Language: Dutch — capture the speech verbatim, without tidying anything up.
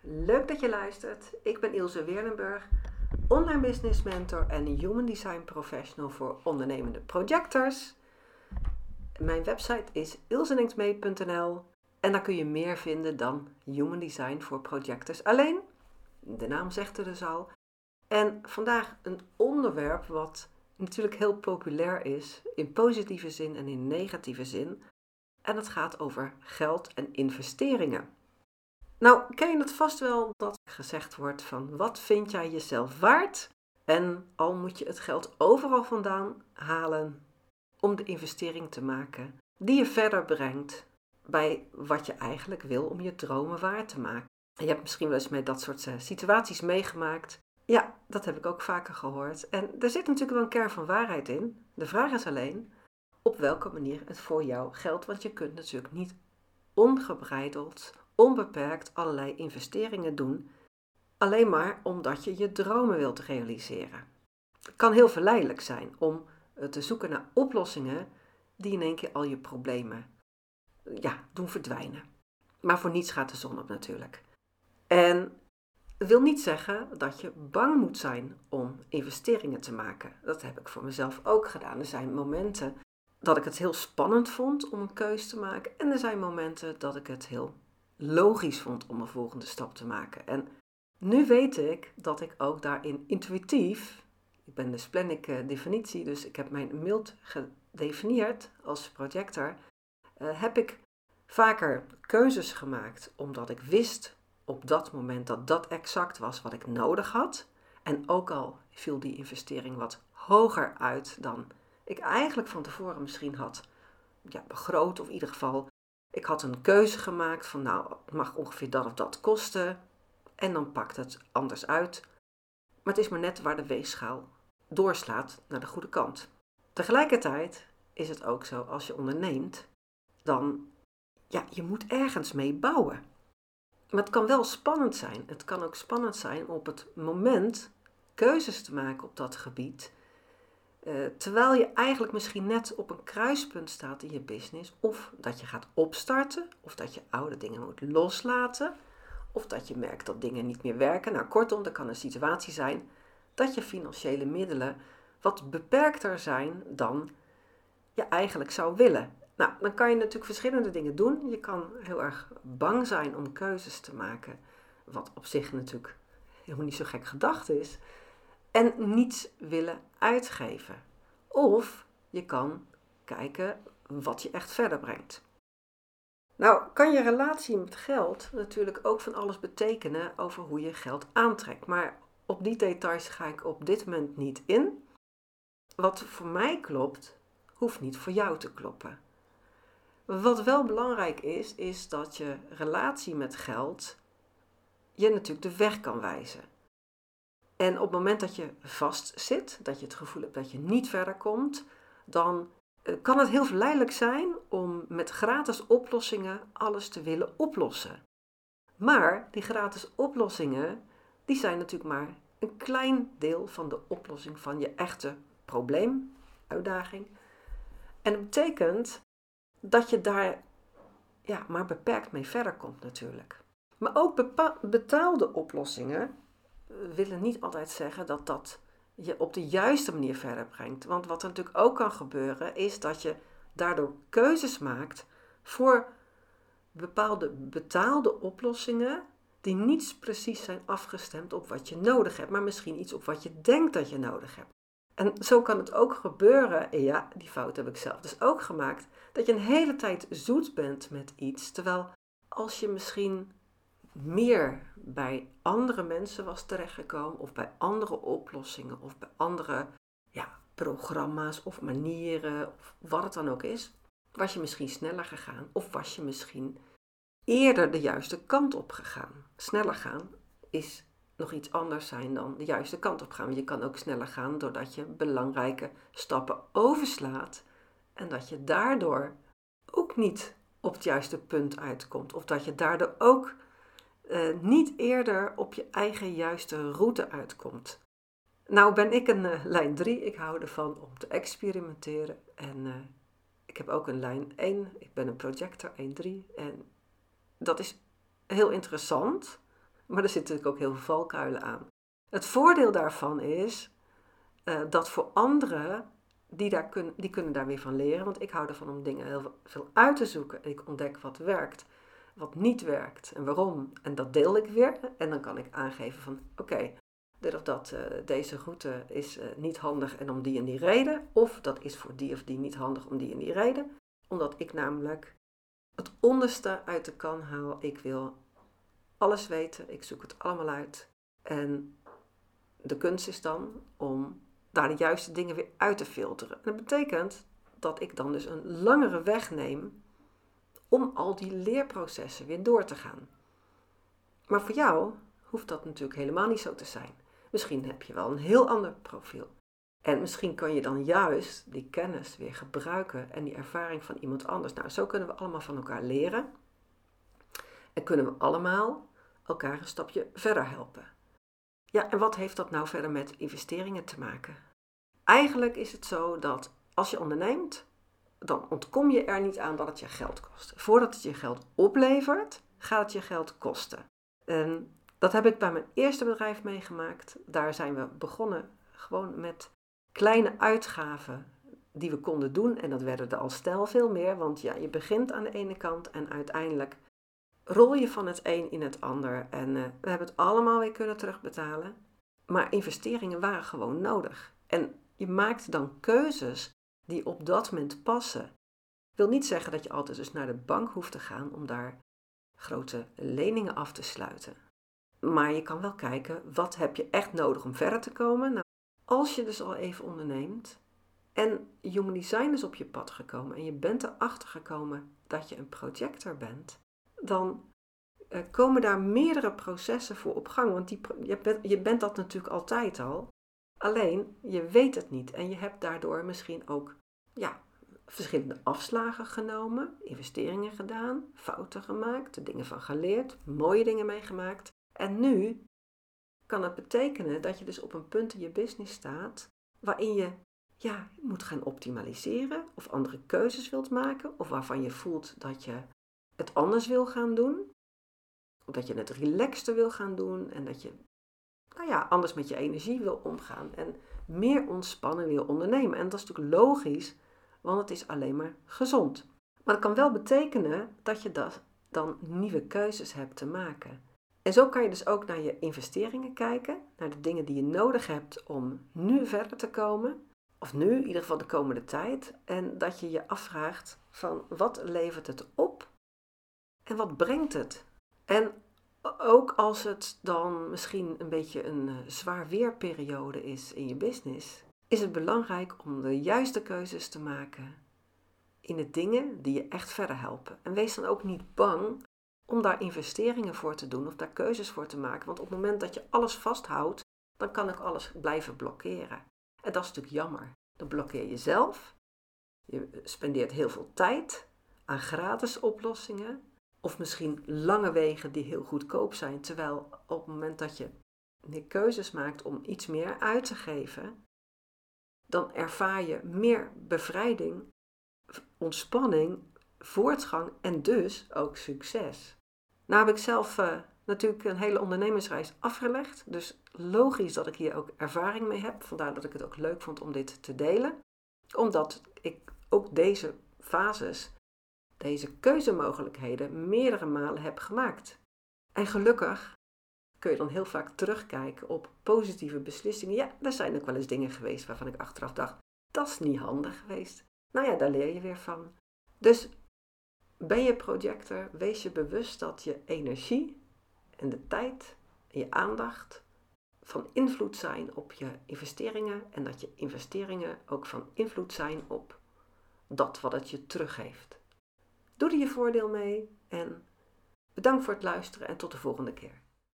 Leuk dat je luistert. Ik ben Ilse Weerdenburg, online business mentor en human design professional voor ondernemende projectors. Mijn website is ilseninksmee punt n l en daar kun je meer vinden dan human design voor projectors alleen. De naam zegt het dus al. En vandaag een onderwerp wat natuurlijk heel populair is, in positieve zin en in negatieve zin. En het gaat over geld en investeringen. Nou, ken je het vast wel dat gezegd wordt van wat vind jij jezelf waard? En al moet je het geld overal vandaan halen om de investering te maken die je verder brengt bij wat je eigenlijk wil om je dromen waar te maken. En je hebt misschien wel eens met dat soort situaties meegemaakt. Ja, dat heb ik ook vaker gehoord. En er zit natuurlijk wel een kern van waarheid in. De vraag is alleen op welke manier het voor jou geldt, want je kunt natuurlijk niet ongebreideld, onbeperkt allerlei investeringen doen, alleen maar omdat je je dromen wilt realiseren. Het kan heel verleidelijk zijn om te zoeken naar oplossingen die in één keer al je problemen ja, doen verdwijnen. Maar voor niets gaat de zon op natuurlijk. En dat wil niet zeggen dat je bang moet zijn om investeringen te maken. Dat heb ik voor mezelf ook gedaan. Er zijn momenten dat ik het heel spannend vond om een keus te maken. En er zijn momenten dat ik het heel logisch vond om een volgende stap te maken. En nu weet ik dat ik ook daarin intuïtief, ik ben de Splenic definitie, dus ik heb mijn mild gedefinieerd als projector, uh, heb ik vaker keuzes gemaakt omdat ik wist op dat moment dat dat exact was wat ik nodig had. En ook al viel die investering wat hoger uit dan ik eigenlijk van tevoren misschien had ja, begroot, of in ieder geval, ik had een keuze gemaakt van nou, het mag ongeveer dat of dat kosten en dan pakt het anders uit. Maar het is maar net waar de weegschaal doorslaat naar de goede kant. Tegelijkertijd is het ook zo, als je onderneemt, dan, ja, je moet ergens mee bouwen. Maar het kan wel spannend zijn. Het kan ook spannend zijn op het moment keuzes te maken op dat gebied, Uh, terwijl je eigenlijk misschien net op een kruispunt staat in je business, of dat je gaat opstarten, of dat je oude dingen moet loslaten, of dat je merkt dat dingen niet meer werken. Nou, kortom, er kan een situatie zijn dat je financiële middelen wat beperkter zijn dan je eigenlijk zou willen. Nou, dan kan je natuurlijk verschillende dingen doen. Je kan heel erg bang zijn om keuzes te maken, wat op zich natuurlijk helemaal niet zo gek gedacht is. En niets willen uitgeven. Of je kan kijken wat je echt verder brengt. Nou, kan je relatie met geld natuurlijk ook van alles betekenen over hoe je geld aantrekt. Maar op die details ga ik op dit moment niet in. Wat voor mij klopt, hoeft niet voor jou te kloppen. Wat wel belangrijk is, is dat je relatie met geld je natuurlijk de weg kan wijzen. En op het moment dat je vastzit, dat je het gevoel hebt dat je niet verder komt, dan kan het heel verleidelijk zijn om met gratis oplossingen alles te willen oplossen. Maar die gratis oplossingen, die zijn natuurlijk maar een klein deel van de oplossing van je echte probleem, uitdaging. En dat betekent dat je daar ja, maar beperkt mee verder komt natuurlijk. Maar ook bepa- betaalde oplossingen willen niet altijd zeggen dat dat je op de juiste manier verder brengt. Want wat er natuurlijk ook kan gebeuren, is dat je daardoor keuzes maakt voor bepaalde betaalde oplossingen die niet precies zijn afgestemd op wat je nodig hebt, maar misschien iets op wat je denkt dat je nodig hebt. En zo kan het ook gebeuren, en ja, die fout heb ik zelf dus ook gemaakt, dat je een hele tijd zoet bent met iets, terwijl als je misschien meer bij andere mensen was terechtgekomen, of bij andere oplossingen, of bij andere ja, programma's of manieren, of wat het dan ook is, was je misschien sneller gegaan, of was je misschien eerder de juiste kant op gegaan. Sneller gaan is nog iets anders zijn dan de juiste kant op gaan. Je kan ook sneller gaan doordat je belangrijke stappen overslaat en dat je daardoor ook niet op het juiste punt uitkomt, of dat je daardoor ook Uh, niet eerder op je eigen juiste route uitkomt. Nou ben ik een uh, lijn drie, ik hou ervan om te experimenteren en uh, ik heb ook een lijn één, ik ben een projector één drie en dat is heel interessant, Maar er zitten natuurlijk ook heel veel valkuilen aan. Het voordeel daarvan is uh, dat voor anderen, die, daar kun, die kunnen daar weer van leren. Want ik hou ervan om dingen heel veel uit te zoeken. En ik ontdek wat werkt, wat niet werkt en waarom. En dat deel ik weer. En dan kan ik aangeven van oké, okay, dit of dat, uh, deze route is uh, niet handig en om die en die reden. Of dat is voor die of die niet handig om die en die reden. Omdat ik namelijk het onderste uit de kan haal. Ik wil alles weten. Ik zoek het allemaal uit. En de kunst is dan om daar de juiste dingen weer uit te filteren. En dat betekent dat ik dan dus een langere weg neem om al die leerprocessen weer door te gaan. Maar voor jou hoeft dat natuurlijk helemaal niet zo te zijn. Misschien heb je wel een heel ander profiel. En misschien kan je dan juist die kennis weer gebruiken en die ervaring van iemand anders. Nou, zo kunnen we allemaal van elkaar leren. En kunnen we allemaal elkaar een stapje verder helpen. Ja, en wat heeft dat nou verder met investeringen te maken? Eigenlijk is het zo dat als je onderneemt, dan ontkom je er niet aan dat het je geld kost. Voordat het je geld oplevert, gaat het je geld kosten. En dat heb ik bij mijn eerste bedrijf meegemaakt. Daar zijn we begonnen gewoon met kleine uitgaven die we konden doen. En dat werden er al snel veel meer, want ja, je begint aan de ene kant en uiteindelijk rol je van het een in het ander. En uh, we hebben het allemaal weer kunnen terugbetalen. Maar investeringen waren gewoon nodig. En je maakt dan keuzes die op dat moment passen. Ik wil niet zeggen dat je altijd dus naar de bank hoeft te gaan om daar grote leningen af te sluiten. Maar je kan wel kijken, wat heb je echt nodig om verder te komen? Nou, als je dus al even onderneemt en Human Design is op je pad gekomen en je bent erachter gekomen dat je een projector bent, dan uh, komen daar meerdere processen voor op gang. Want die, je, bent, je bent dat natuurlijk altijd al. Alleen, je weet het niet en je hebt daardoor misschien ook ja, verschillende afslagen genomen, investeringen gedaan, fouten gemaakt, er dingen van geleerd, mooie dingen meegemaakt. En nu kan het betekenen dat je dus op een punt in je business staat waarin je ja, moet gaan optimaliseren of andere keuzes wilt maken of waarvan je voelt dat je het anders wil gaan doen. Of dat je het relaxter wil gaan doen en dat je nou ja, anders met je energie wil omgaan en meer ontspannen wil ondernemen. En dat is natuurlijk logisch, want het is alleen maar gezond. Maar dat kan wel betekenen dat je dat dan nieuwe keuzes hebt te maken. En zo kan je dus ook naar je investeringen kijken, naar de dingen die je nodig hebt om nu verder te komen. Of nu, in ieder geval de komende tijd. En dat je je afvraagt van wat levert het op en wat brengt het? En ook als het dan misschien een beetje een uh, zwaar weerperiode is in je business, is het belangrijk om de juiste keuzes te maken in de dingen die je echt verder helpen. En wees dan ook niet bang om daar investeringen voor te doen of daar keuzes voor te maken. Want op het moment dat je alles vasthoudt, dan kan ook alles blijven blokkeren. En dat is natuurlijk jammer. Dan blokkeer je zelf. Je spendeert heel veel tijd aan gratis oplossingen. Of misschien lange wegen die heel goedkoop zijn. Terwijl op het moment dat je meer keuzes maakt om iets meer uit te geven, dan ervaar je meer bevrijding, ontspanning, voortgang en dus ook succes. Nou heb ik zelf uh, natuurlijk een hele ondernemersreis afgelegd. Dus logisch dat ik hier ook ervaring mee heb. Vandaar dat ik het ook leuk vond om dit te delen. Omdat ik ook deze fases, deze keuzemogelijkheden meerdere malen heb gemaakt. En gelukkig kun je dan heel vaak terugkijken op positieve beslissingen. Ja, er zijn ook wel eens dingen geweest waarvan ik achteraf dacht, dat is niet handig geweest. Nou ja, daar leer je weer van. Dus ben je projector, wees je bewust dat je energie en de tijd en je aandacht van invloed zijn op je investeringen en dat je investeringen ook van invloed zijn op dat wat het je teruggeeft. Doe er je voordeel mee en bedankt voor het luisteren en tot de volgende keer.